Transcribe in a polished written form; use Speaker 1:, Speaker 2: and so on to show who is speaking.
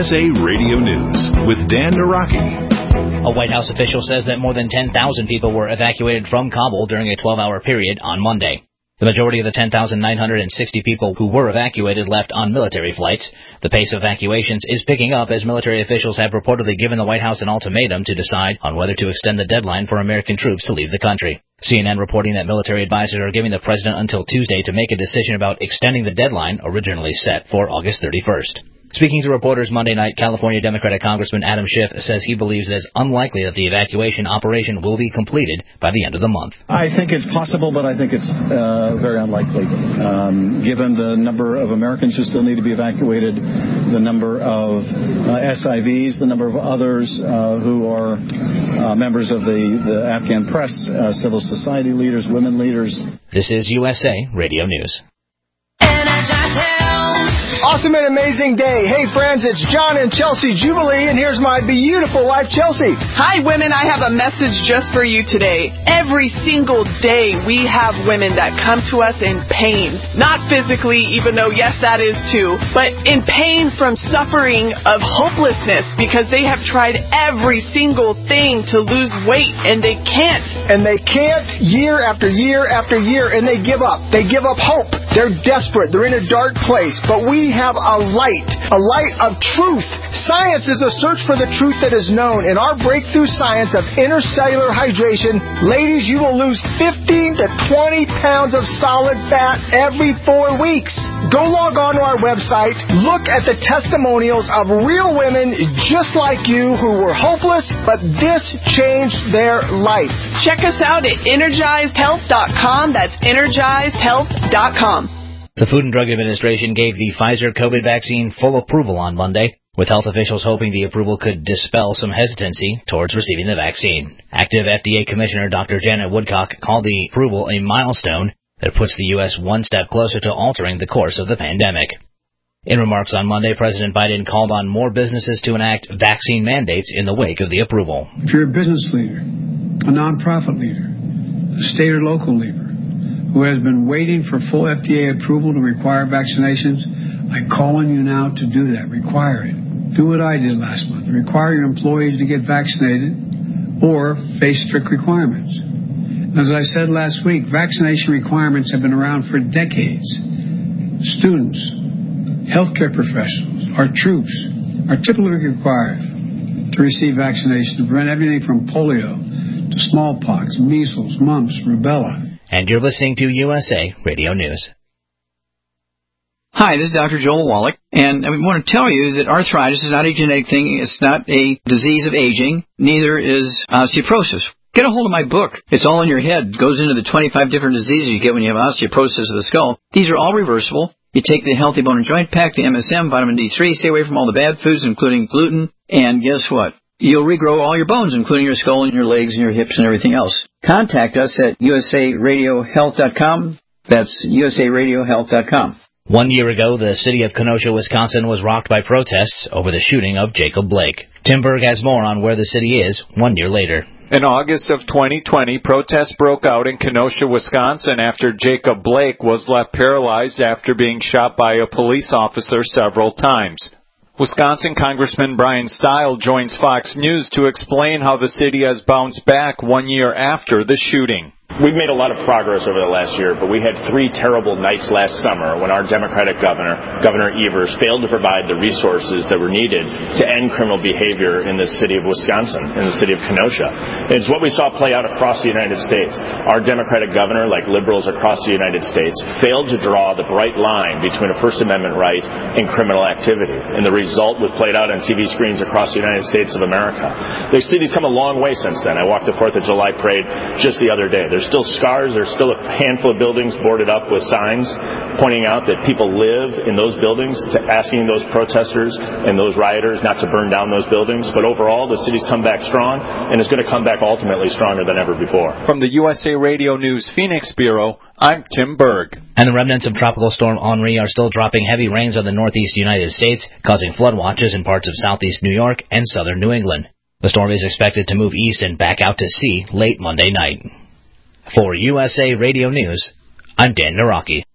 Speaker 1: USA Radio News with Dan Naraki.
Speaker 2: A White House official says that more than 10,000 people were evacuated from Kabul during a 12-hour period on Monday. The majority of the 10,960 people who were evacuated left on military flights. The pace of evacuations is picking up as military officials have reportedly given the White House an ultimatum to decide on whether to extend the deadline for American troops to leave the country. CNN reporting that military advisors are giving the president until Tuesday to make a decision about extending the deadline originally set for August 31st. Speaking to reporters Monday night, California Democratic Congressman Adam Schiff says he believes it is unlikely that the evacuation operation will be completed by the end of the month.
Speaker 3: I think it's possible, but I think it's very unlikely. Given the number of Americans who still need to be evacuated, the number of SIVs, the number of others who are members of the Afghan press, civil society leaders, women leaders.
Speaker 2: This is USA Radio News.
Speaker 4: Awesome and amazing day. Hey, friends, it's John and Chelsea Jubilee, and here's my beautiful wife, Chelsea.
Speaker 5: Hi, women. I have a message just for you today. Every single day, we have women that come to us in pain. Not physically, even though, yes, that is too, but in pain from suffering of hopelessness because they have tried every single thing to lose weight, and they can't.
Speaker 4: And they can't year after year after year, and they give up. They give up hope. They're desperate. They're in a dark place. But we have a light of truth. Science is a search for the truth that is known. In our breakthrough science of intercellular hydration, ladies, you will lose 15 to 20 pounds of solid fat every 4 weeks. Go log on to our website, look at the testimonials of real women just like you who were hopeless, but this changed their life.
Speaker 5: Check us out at energizedhealth.com. That's energizedhealth.com.
Speaker 2: The Food and Drug Administration gave the Pfizer COVID vaccine full approval on Monday, with health officials hoping the approval could dispel some hesitancy towards receiving the vaccine. Active FDA Commissioner Dr. Janet Woodcock called the approval a milestone that puts the U.S. one step closer to altering the course of the pandemic. In remarks on Monday, President Biden called on more businesses to enact vaccine mandates in the wake of the approval.
Speaker 6: If you're a business leader, a nonprofit leader, a state or local leader, who has been waiting for full FDA approval to require vaccinations, I call on you now to do that. Require it. Do what I did last month. Require your employees to get vaccinated or face strict requirements. As I said last week, vaccination requirements have been around for decades. Students, healthcare professionals, our troops are typically required to receive vaccination to prevent everything from polio to smallpox, measles, mumps, rubella.
Speaker 2: And you're listening to USA Radio News.
Speaker 7: Hi, this is Dr. Joel Wallach, and I want to tell you that arthritis is not a genetic thing. It's not a disease of aging. Neither is osteoporosis. Get a hold of my book. It's all in your head. It goes into the 25 different diseases you get when you have osteoporosis of the skull. These are all reversible. You take the Healthy Bone and Joint Pack, the MSM, vitamin D3, stay away from all the bad foods, including gluten, and guess what? You'll regrow all your bones, including your skull and your legs and your hips and everything else. Contact us at usaradiohealth.com. That's usaradiohealth.com.
Speaker 2: 1 year ago, the city of Kenosha, Wisconsin was rocked by protests over the shooting of Jacob Blake. Tim Berg has more on where the city is 1 year later.
Speaker 8: In August of 2020, protests broke out in Kenosha, Wisconsin after Jacob Blake was left paralyzed after being shot by a police officer several times. Wisconsin Congressman Brian Stile joins Fox News to explain how the city has bounced back 1 year after the shooting.
Speaker 9: We've made a lot of progress over the last year, but we had 3 terrible nights last summer when our Democratic governor, Governor Evers, failed to provide the resources that were needed to end criminal behavior in the city of Wisconsin, in the city of Kenosha. It's what we saw play out across the United States. Our Democratic governor, like liberals across the United States, failed to draw the bright line between a First Amendment right and criminal activity. And the result was played out on TV screens across the United States of America. The city's come a long way since then. I walked the 4th of July parade just the other day. There's still scars. There's still a handful of buildings boarded up with signs pointing out that people live in those buildings, asking those protesters and those rioters not to burn down those buildings. But overall, the city's come back strong, and it's going to come back ultimately stronger than ever before.
Speaker 8: From the USA Radio News Phoenix Bureau, I'm Tim Berg.
Speaker 2: And the remnants of Tropical Storm Henri are still dropping heavy rains on the northeast United States, causing flood watches in parts of southeast New York and southern New England. The storm is expected to move east and back out to sea late Monday night. For USA Radio News, I'm Dan Naraki.